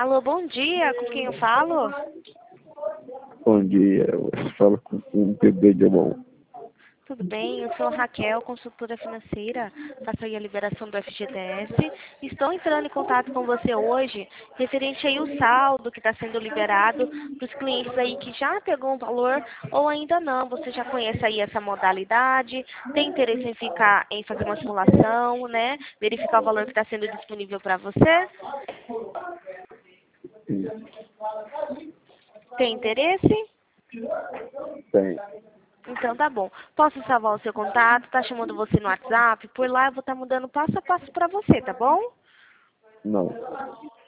Alô, bom dia, com quem eu falo? Bom dia, você fala com um bebê de mão. Tudo bem, eu sou a Raquel, consultora financeira, faço aí a liberação do FGTS. Estou entrando em contato com você hoje, referente aí o saldo que está sendo liberado para os clientes aí que já pegou um valor ou ainda não. Você já conhece aí essa modalidade, tem interesse em fazer uma simulação, né? Verificar o valor que está sendo disponível para você? Tem interesse? Tem. Então tá bom. Posso salvar o seu contato, tá chamando você no WhatsApp? Por lá eu vou estar mudando passo a passo para você, tá bom? Não.